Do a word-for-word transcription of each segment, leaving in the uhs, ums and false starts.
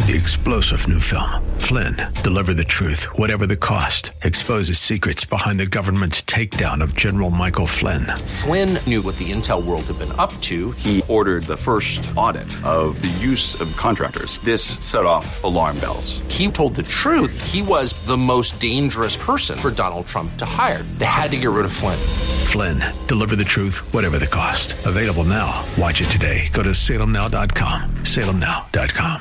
The explosive new film, Flynn, deliver the truth, whatever the cost, exposes secrets behind the government's takedown of General Michael Flynn. Flynn knew what the intel world had been up to. He ordered the first audit of the use of contractors. This set off alarm bells. He told the truth. He was the most dangerous person for Donald Trump to hire. They had to get rid of Flynn. Flynn, deliver the truth, whatever the cost. Available now. Watch it today. Go to salem now dot com. salem now dot com.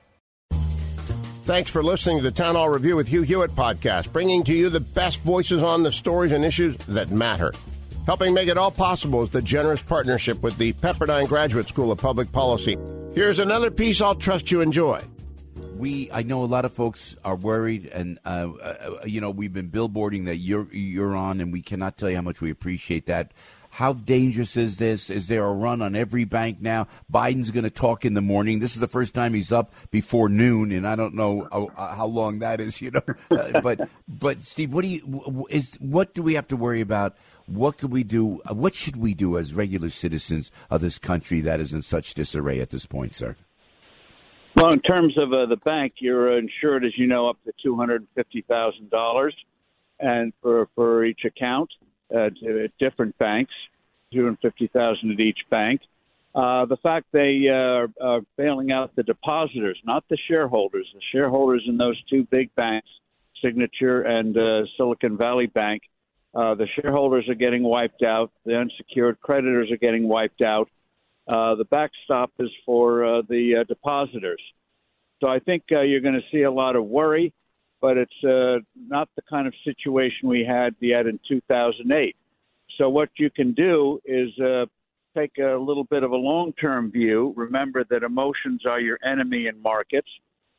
Thanks for listening to the Town Hall Review with Hugh Hewitt podcast, bringing to you the best voices on the stories and issues that matter. Helping make it all possible is the generous partnership with the Pepperdine Graduate School of Public Policy. Here's another piece I'll trust you enjoy. We, I know a lot of folks are worried, and uh, uh, you know we've been billboarding that you're you're on, and we cannot tell you how much we appreciate that. How dangerous is this? Is there a run on every bank now? Biden's going to talk in the morning. This is the first time he's up before noon, and I don't know how, how long that is, you know. Uh, but but Steve, what do you is what do we have to worry about? What could we do? What should we do as regular citizens of this country that is in such disarray at this point, sir? Well, in terms of uh, the bank, you're insured, as you know, up to two hundred fifty thousand dollars, and for for each account. Uh, at different banks, two hundred fifty thousand at each bank. Uh, the fact they uh, are bailing out the depositors, not the shareholders. The shareholders in those two big banks, Signature and uh, Silicon Valley Bank, uh, the shareholders are getting wiped out. The unsecured creditors are getting wiped out. Uh, the backstop is for uh, the uh, depositors. So I think uh, you're going to see a lot of worry. But it's uh, not the kind of situation we had yet in two thousand eight. So what you can do is uh, take a little bit of a long-term view. Remember that emotions are your enemy in markets,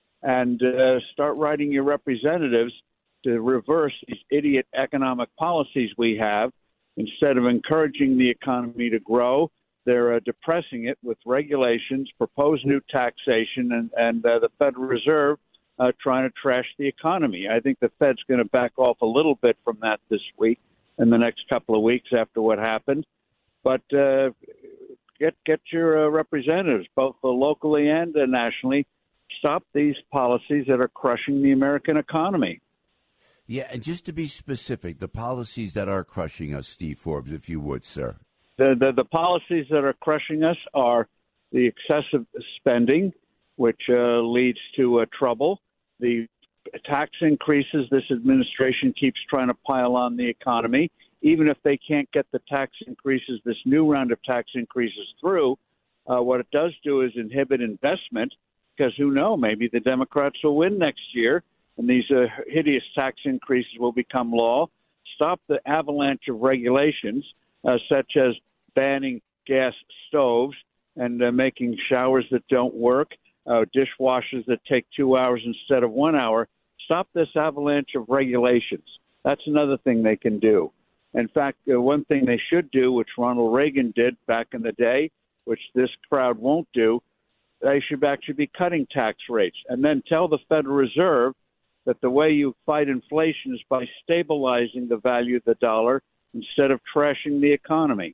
and uh, start writing your representatives to reverse these idiot economic policies we have. Instead of encouraging the economy to grow, they're uh, depressing it with regulations, proposed new taxation, and, and uh, the Federal Reserve Uh, trying to trash the economy. I think the Fed's going to back off a little bit from that this week and the next couple of weeks after what happened. But uh, get get your uh, representatives, both locally and uh, nationally, stop these policies that are crushing the American economy. Yeah, and just to be specific, the policies that are crushing us, Steve Forbes, if you would, sir. The, the, the policies that are crushing us are the excessive spending, which uh, leads to uh, trouble. The tax increases this administration keeps trying to pile on the economy. Even if they can't get the tax increases, this new round of tax increases through, uh, what it does do is inhibit investment because who knows, maybe the Democrats will win next year and these uh, hideous tax increases will become law. Stop the avalanche of regulations uh, such as banning gas stoves and uh, making showers that don't work. Uh, dishwashers that take two hours instead of one hour. Stop this avalanche of regulations. That's another thing they can do. In fact, uh, one thing they should do, which Ronald Reagan did back in the day, which this crowd won't do, they should actually be cutting tax rates and then tell the Federal Reserve that the way you fight inflation is by stabilizing the value of the dollar instead of trashing the economy.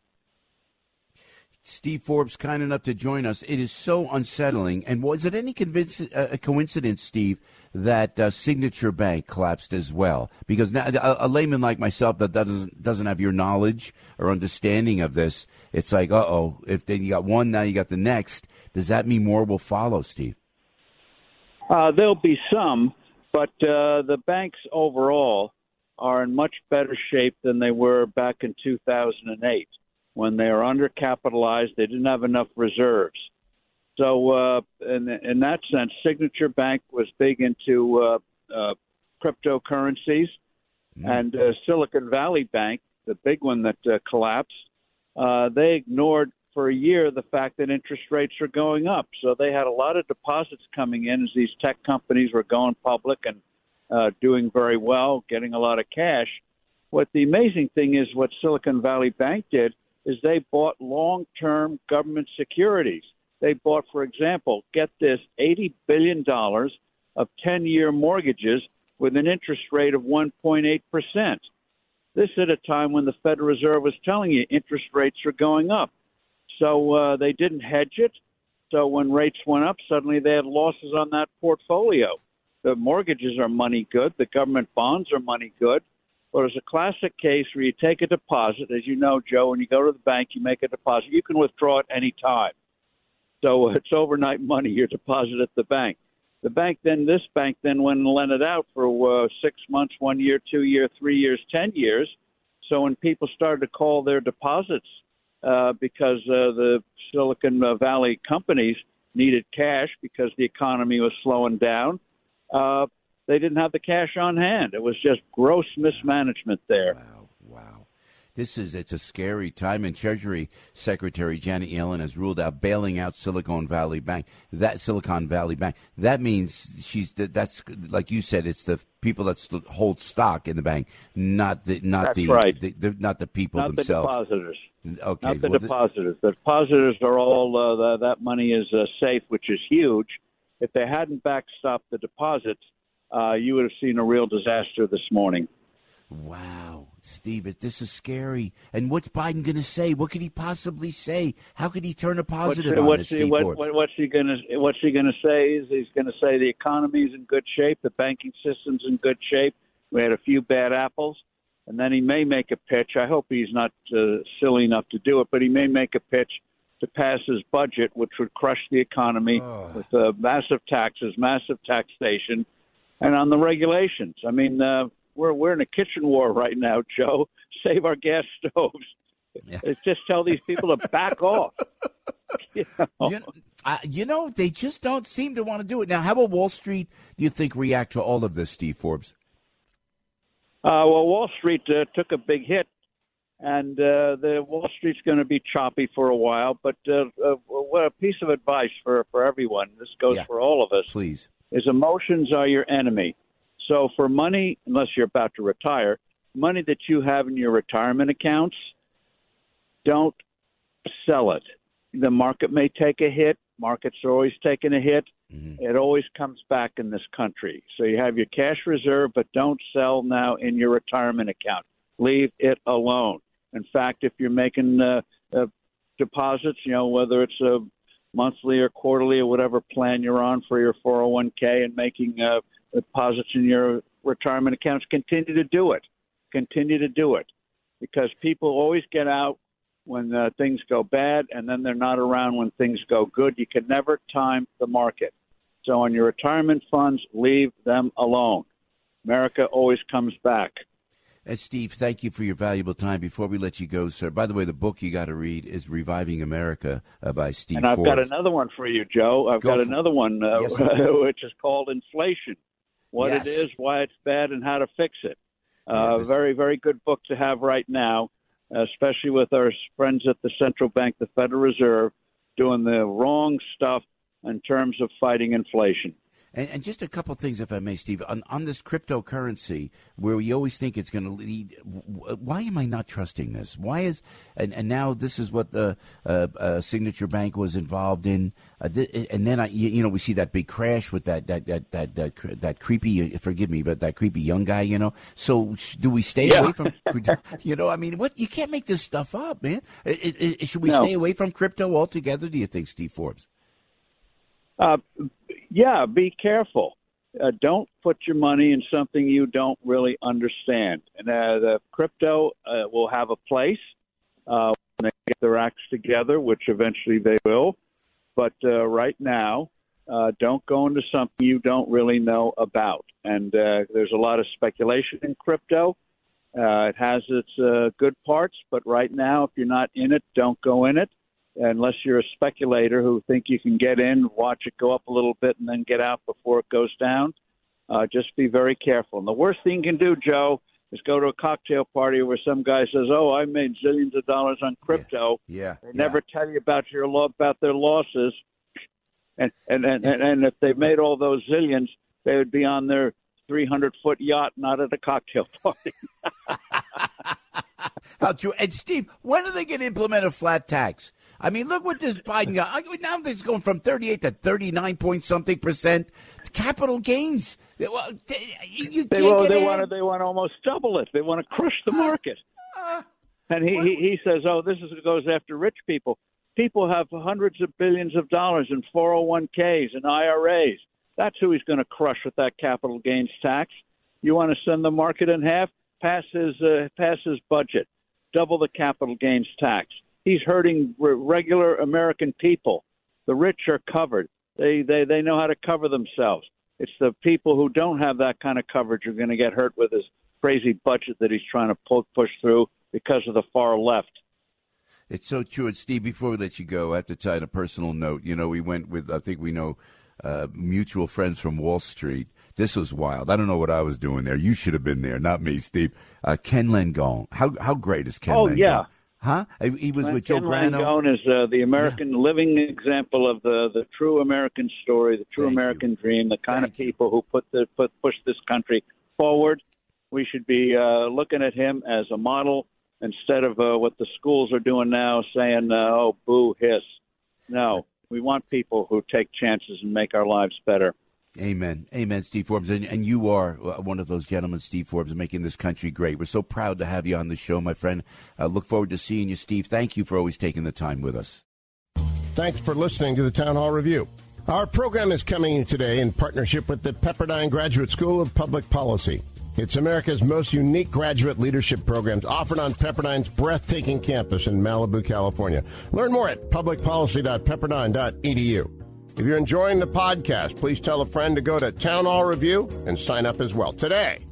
Steve Forbes, kind enough to join us. It is so unsettling. And was it any convince, uh, a coincidence, Steve, that uh, Signature Bank collapsed as well? Because now, a, a layman like myself that doesn't doesn't have your knowledge or understanding of this, it's like, uh-oh, if then you got one, now you got the next. Does that mean more will follow, Steve? Uh, there'll be some, but uh, the banks overall are in much better shape than they were back in two thousand eight. When they are undercapitalized, they didn't have enough reserves. So uh, in, in that sense, Signature Bank was big into uh, uh, cryptocurrencies, mm. and uh, Silicon Valley Bank, the big one that uh, collapsed, uh, they ignored for a year the fact that interest rates are going up. So they had a lot of deposits coming in as these tech companies were going public and uh, doing very well, getting a lot of cash. What the amazing thing is what Silicon Valley Bank did is they bought long-term government securities. They bought, for example, get this, eighty billion dollars of ten-year mortgages with an interest rate of one point eight percent. This at a time when the Federal Reserve was telling you interest rates are going up. So uh, they didn't hedge it. So when rates went up, suddenly they had losses on that portfolio. The mortgages are money good. The government bonds are money good. But it's a classic case where you take a deposit. As you know, Joe, when you go to the bank, you make a deposit. You can withdraw it any time. So it's overnight money, your deposit at the bank. The bank then, this bank then went and lent it out for uh, six months, one year, two year, three years, ten years. So when people started to call their deposits uh, because uh, the Silicon Valley companies needed cash because the economy was slowing down, uh, they didn't have the cash on hand. It was just gross mismanagement there. Wow, wow. This is, it's a scary time, and Treasury Secretary Janet Yellen has ruled out bailing out Silicon Valley Bank. That Silicon Valley Bank. That means she's, that's, like you said, it's the people that st- hold stock in the bank, not the, not That's the, right. the, the, not the people not themselves. Not the depositors. Okay. Not the well, depositors. The depositors are all, uh, the, that money is uh, safe, which is huge. If they hadn't backstopped the deposits, uh, you would have seen a real disaster this morning. Wow, Steve, this is scary. And what's Biden going to say? What could he possibly say? How could he turn a positive what's, on what's this, he, Steve what, Forbes? what, What's he going to What's he going to say? Is he's going to say the economy's in good shape, the banking system's in good shape. We had a few bad apples, and then he may make a pitch. I hope he's not uh, silly enough to do it, but he may make a pitch to pass his budget, which would crush the economy oh. with uh, massive taxes, massive taxation, and on the regulations. I mean. Uh, We're we're in a kitchen war right now, Joe. Save our gas stoves. Yeah. It's just tell these people to back off. You know? You, uh, you know, they just don't seem to want to do it. Now, how will Wall Street, do you think, react to all of this, Steve Forbes? Uh, well, Wall Street uh, took a big hit, and uh, the Wall Street's going to be choppy for a while. But uh, uh, a piece of advice for, for everyone, this goes yeah. for all of us, please, is emotions are your enemy. So for money, unless you're about to retire, money that you have in your retirement accounts, don't sell it. The market may take a hit. Markets are always taking a hit. Mm-hmm. It always comes back in this country. So you have your cash reserve, but don't sell now in your retirement account. Leave it alone. In fact, if you're making uh, uh, deposits, you know, whether it's a monthly or quarterly or whatever plan you're on for your four oh one k and making uh, deposits in your retirement accounts, continue to do it. Continue to do it. Because people always get out when uh, things go bad, and then they're not around when things go good. You can never time the market. So on your retirement funds, leave them alone. America always comes back. And Steve, thank you for your valuable time. Before we let you go, sir, by the way, the book you got to read is Reviving America uh, by Steve And I've Forbes. got another one for you, Joe. I've go got another one, uh, yes, which is called Inflation. What yes. it is, why it's bad, and how to fix it. Uh, yeah, this... Very, very good book to have right now, especially with our friends at the Central Bank, the Federal Reserve, doing the wrong stuff in terms of fighting inflation. And, and just a couple things, if I may, Steve, on, on this cryptocurrency, where we always think it's going to lead. Why am I not trusting this? Why is and, and now this is what the uh, uh, Signature Bank was involved in, uh, th- and then I, you, you know, we see that big crash with that that that that that, that creepy. Forgive me, but that creepy young guy. You know, so do we stay yeah. away from? You know, I mean, what you can't make this stuff up, man. It, it, it, should we no. stay away from crypto altogether? Do you think, Steve Forbes? Uh, yeah, be careful. Uh, don't put your money in something you don't really understand. And uh, the crypto uh, will have a place uh, when they get their acts together, which eventually they will. But uh, right now, uh, don't go into something you don't really know about. And uh, there's a lot of speculation in crypto. Uh, it has its uh, good parts, but right now, if you're not in it, don't go in it. Unless you're a speculator who think you can get in, watch it go up a little bit, and then get out before it goes down. Uh, just be very careful. And the worst thing you can do, Joe, is go to a cocktail party where some guy says, oh, I made zillions of dollars on crypto. Yeah, yeah They yeah. never tell you about your about their losses. And, and, and, and, and if they made all those zillions, they would be on their three hundred foot yacht, not at a cocktail party. How true. And, Steve, when are they going to implement a flat tax? I mean, look what this Biden got. Now it's going from thirty-eight to thirty-nine point something percent. Capital gains. Well, you they, can't well, get they ahead. want to. They want to almost double it. They want to crush the market. Uh, and he, he he says, "Oh, this is goes after rich people." People have hundreds of billions of dollars in four oh one k's and I R As. That's who he's going to crush with that capital gains tax. You want to send the market in half? Pass his, uh, pass his budget. Double the capital gains tax. He's hurting re- regular American people. The rich are covered. They, they, they know how to cover themselves. It's the people who don't have that kind of coverage who are going to get hurt with his crazy budget that he's trying to pull, push through because of the far left. It's so true. And Steve, before we let you go, I have to tie in a personal note. You know, we went with, I think we know, uh, mutual friends from Wall Street. This was wild. I don't know what I was doing there. You should have been there, not me, Steve. Uh, Ken Langone. How how great is Ken oh, Langone? Oh, yeah. Huh? He was Ken with Joe Grano. Langone is uh, the American yeah. living example of the, the true American story, the true Thank American you. dream, the kind Thank of people who put the put push this country forward. We should be uh, looking at him as a model instead of uh, what the schools are doing now, saying, uh, oh, boo, hiss. No, we want people who take chances and make our lives better. Amen. Amen, Steve Forbes. And, and you are one of those gentlemen, Steve Forbes, making this country great. We're so proud to have you on the show, my friend. Uh, look forward to seeing you, Steve. Thank you for always taking the time with us. Thanks for listening to the Town Hall Review. Our program is coming today in partnership with the Pepperdine Graduate School of Public Policy. It's America's most unique graduate leadership programs offered on Pepperdine's breathtaking campus in Malibu, California. Learn more at public policy dot pepperdine dot e d u. If you're enjoying the podcast, please tell a friend to go to Town Hall Review and sign up as well today.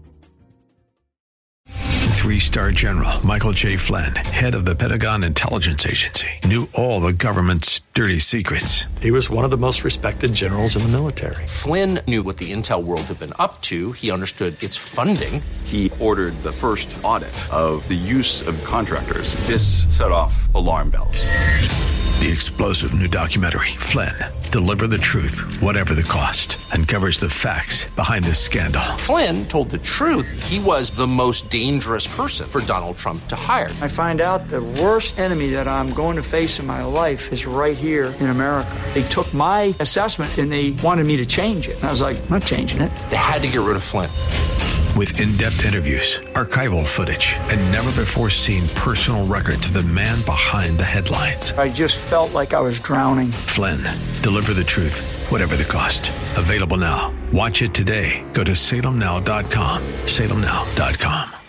Three-star General Michael J. Flynn, head of the Pentagon Intelligence Agency, knew all the government's dirty secrets. He was one of the most respected generals in the military. Flynn knew what the intel world had been up to. He understood its funding. He ordered the first audit of the use of contractors. This set off alarm bells. The explosive new documentary, Flynn, Deliver the Truth, Whatever the Cost, uncovers the facts behind this scandal. Flynn told the truth. He was the most dangerous person for Donald Trump to hire. I find out the worst enemy that I'm going to face in my life is right here in America. They took my assessment and they wanted me to change it. And I was like, I'm not changing it. They had to get rid of Flynn. With in-depth interviews, archival footage, and never-before-seen personal records of the man behind the headlines. I just felt like I was drowning. Flynn, Deliver the Truth, Whatever the Cost. Available now. Watch it today. Go to salem now dot com. salem now dot com.